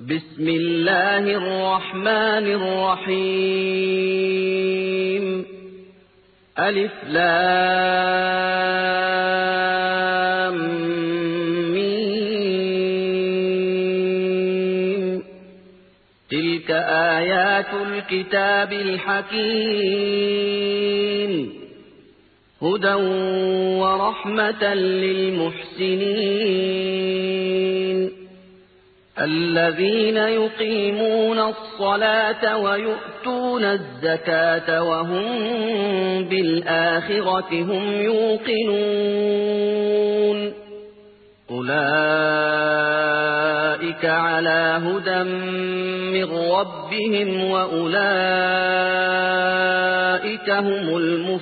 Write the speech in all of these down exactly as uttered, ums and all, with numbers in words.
بسم الله الرحمن الرحيم ألف لام ميم تلك آيات الكتاب الحكيم هدى ورحمة للمحسنين الذين يقيمون الصلاة ويؤتون الزكاة وهم بالآخرة هم يوقنون أولئك على هدى من ربهم وأولئك هم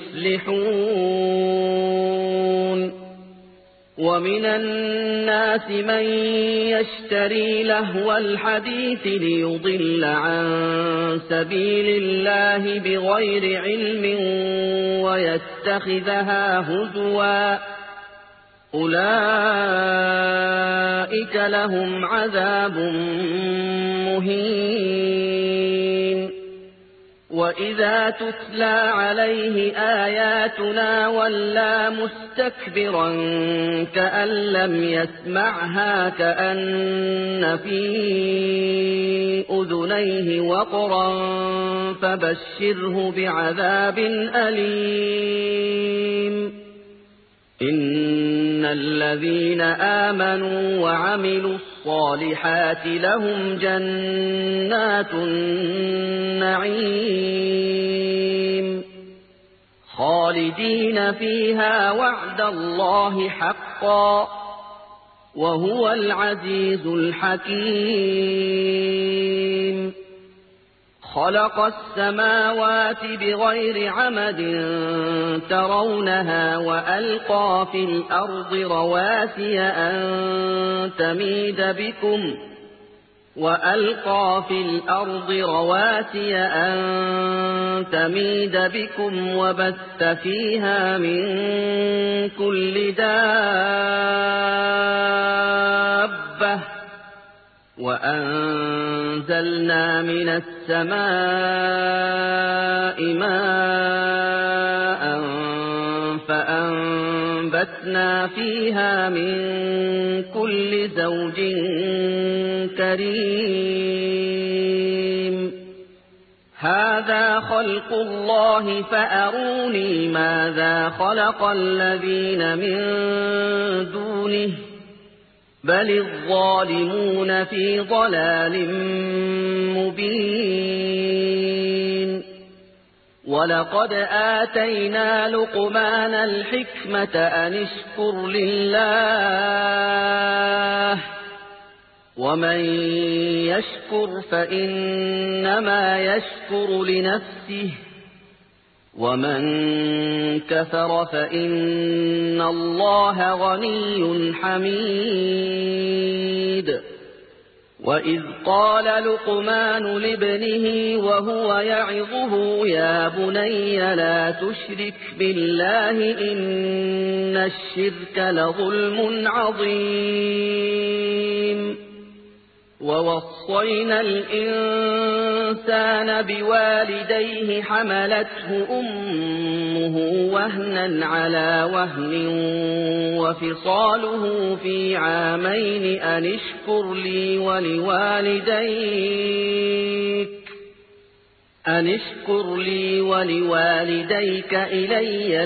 المفلحون ومن الناس من يشتري لهو الحديث ليضل عن سبيل الله بغير علم ويتخذها هزوا أولئك لهم عذاب مهين وإذا تتلى عليه آياتنا ولى مستكبرا كأن لم يسمعها كأن في أذنيه وقرا فبشره بعذاب أليم إن الذين آمنوا وعملوا الصالحات لهم جنات النعيم خالدين فيها وعد الله حقا وهو العزيز الحكيم خلق السماوات بغير عمد ترونها وألقى في الأرض رواسي أن تميد بكم وألقى في الأرض رواسي أن تميد بكم وبث فيها من كل دابة وأنزلنا من السماء ماء فأنبتنا فيها من كل زوج كريم هذا خلق الله فأروني ماذا خلق الذين من دونه بل الظالمون في ضلال مبين ولقد آتينا لقمان الحكمة أن اشكر لله ومن يشكر فإنما يشكر لنفسه ومن كفر فإن الله غني حميد وإذ قال لقمان لابنه وهو يعظه يا بني لا تشرك بالله إن الشرك لظلم عظيم ووصينا الإنسان بوالديه حملته أمه وهنا على وهن وفصاله في عامين أن اشكر لي ولوالديك أن اشكر لي ولوالديك إلي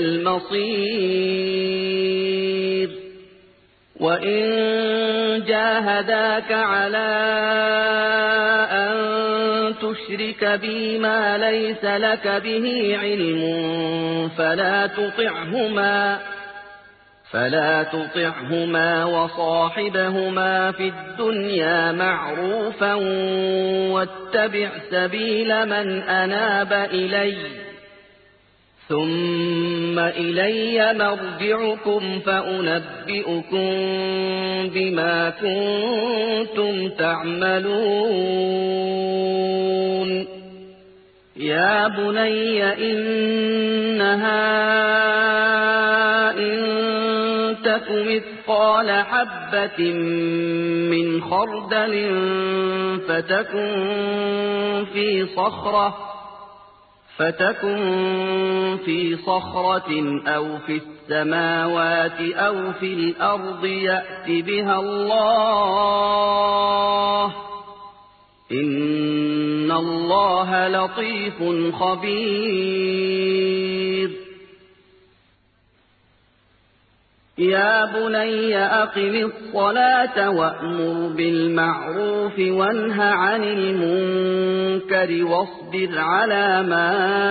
المصير وإن جاهداك على أن تشرك بي ما ليس لك به علم فلا تطعهما فلا تطعهما وصاحبهما في الدنيا معروفا واتبع سبيل من أناب إلي ثم إلي مرجعكم فأنبئكم بما كنتم تعملون يا بني إنها إن تك مثقال حبة من خردل فتكن في صخرة فتكن في صخرة أو في السماوات أو في الأرض يأت بها الله إن الله لطيف خبير يا بني أقم الصلاة وأمر بالمعروف وانه عن المنكر واصبر على ما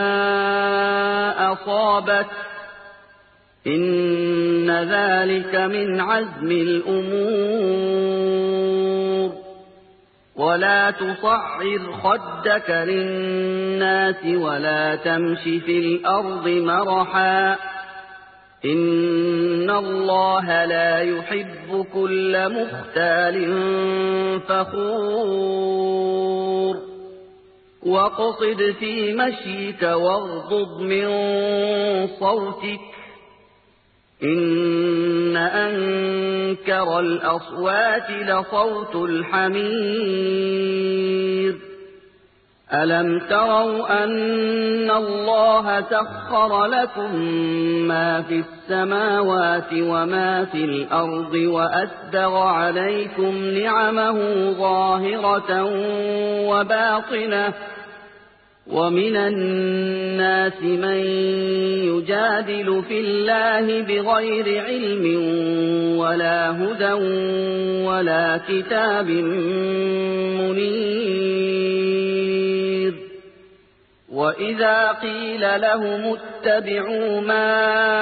أصابك إن ذلك من عزم الأمور ولا تصعر خدك للناس ولا تمش في الأرض مرحا إن الله لا يحب كل مختال فخور واقصد في مشيك واغضض من صوتك إن أنكر الأصوات لصوت الحمير ألم تروا أن الله سخر لكم ما في السماوات وما في الأرض وأسبغ عليكم نعمه ظاهرة وباطنة ومن الناس من يجادل في الله بغير علم ولا هدى ولا كتاب منير وإذا قيل لهم اتبعوا ما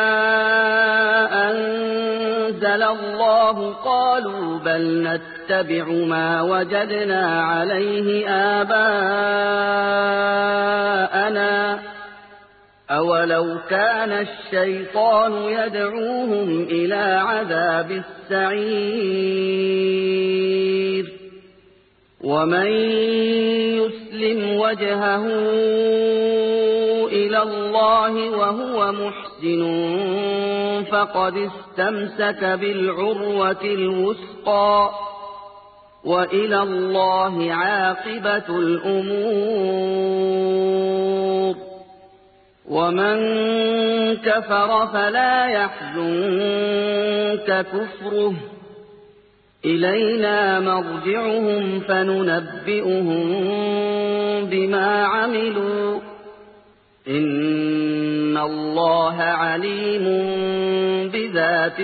أنزل الله قالوا بل نتبع ما وجدنا عليه آباءنا أولو كان الشيطان يدعوهم إلى عذاب السعير ومن يسلم وجهه إلى الله وهو محسن فقد استمسك بالعروة الوثقى وإلى الله عاقبة الأمور ومن كفر فلا يحزنك كفره إلينا مرجعهم فننبئهم بما عملوا إن الله عليم بذات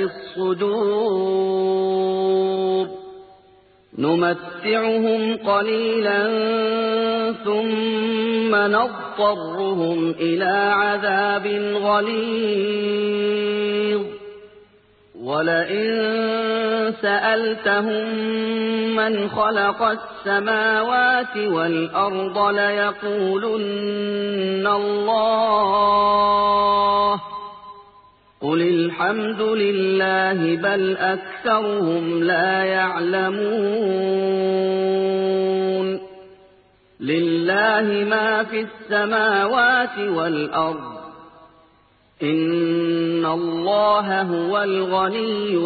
الصدور نمتعهم قليلا ثم نضطرهم إلى عذاب غليظ ولئن سألتهم من خلق السماوات والأرض ليقولن الله قل الحمد لله بل أكثرهم لا يعلمون لله ما في السماوات والأرض إن الله هو الغني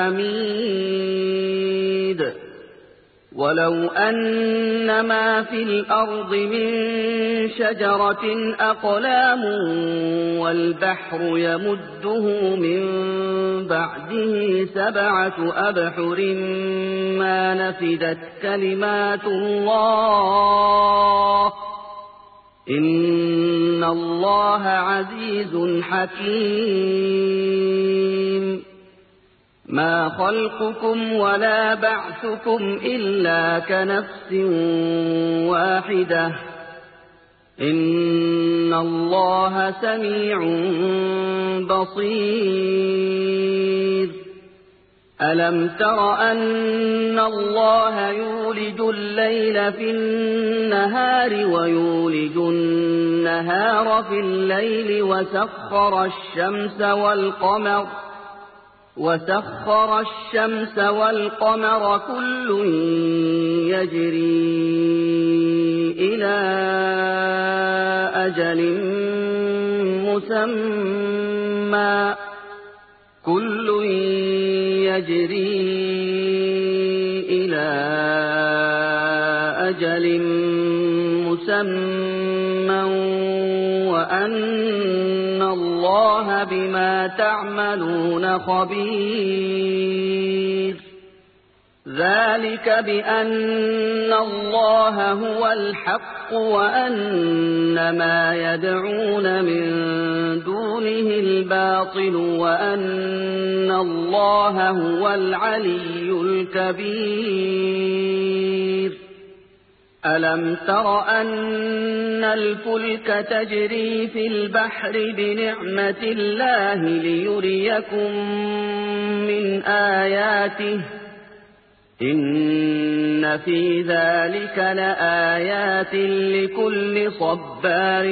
الحميد ولو أن ما في الأرض من شجرة أقلام والبحر يمده من بعده سبعة أبحر ما نفدت كلمات الله إن الله عزيز حكيم ما خلقكم ولا بعثكم إلا كنفس واحدة إن الله سميع بصير ألم تر أن الله يولج الليل في النهار ويولج النهار في الليل وسخر الشمس والقمر وسخر الشمس والقمر كل يجري إلى أجل مسمى كل يجري إلى أجل مسمى وأن الله بما تعملون خبير ذلك بأن الله هو الحق وأن ما يدعون من دونه الباطل وأن الله هو العلي الكبير ألم تر أن الفلك تجري في البحر بنعمة الله ليريكم من آياته إن في ذلك لآيات لكل صبار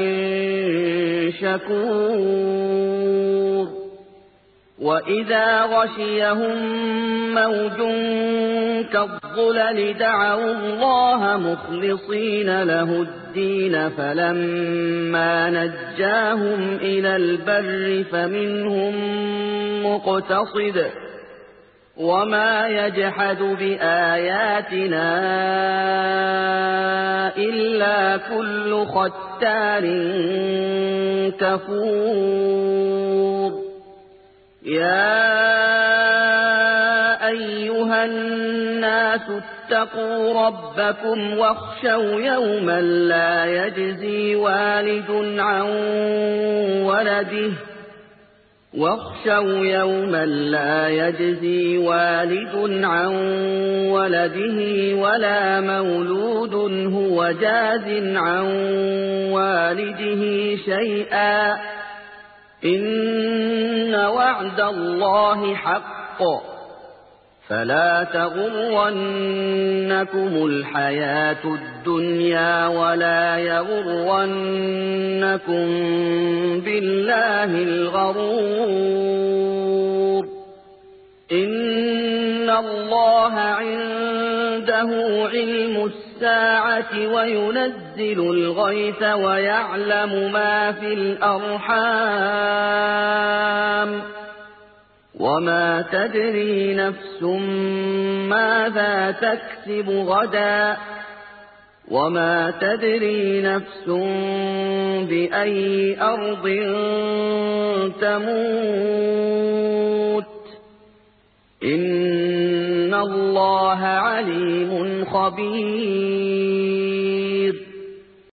شكور وإذا غشيهم موج كالظلل دعوا الله مخلصين له الدين فلما نجاهم إلى البر فمنهم مقتصد وما يجحد بآياتنا إلا كل ختار كفور يا أيها الناس اتقوا ربكم واخشوا يوما لا يجزي والد عن ولده واخشوا يوما لا يجزي والد عن ولده ولا مولود هو جاز عن والده شيئا إن وعد الله حق فلا تغرنكم الحياة الدنيا ولا يغرنكم بالله الغرور إن الله عنده علم الساعة وينزل الغيث ويعلم ما في الأرحام وما تدري نفس ماذا تكسب غدا وما تدري نفس بأي أرض تموت إن الله عليم خبير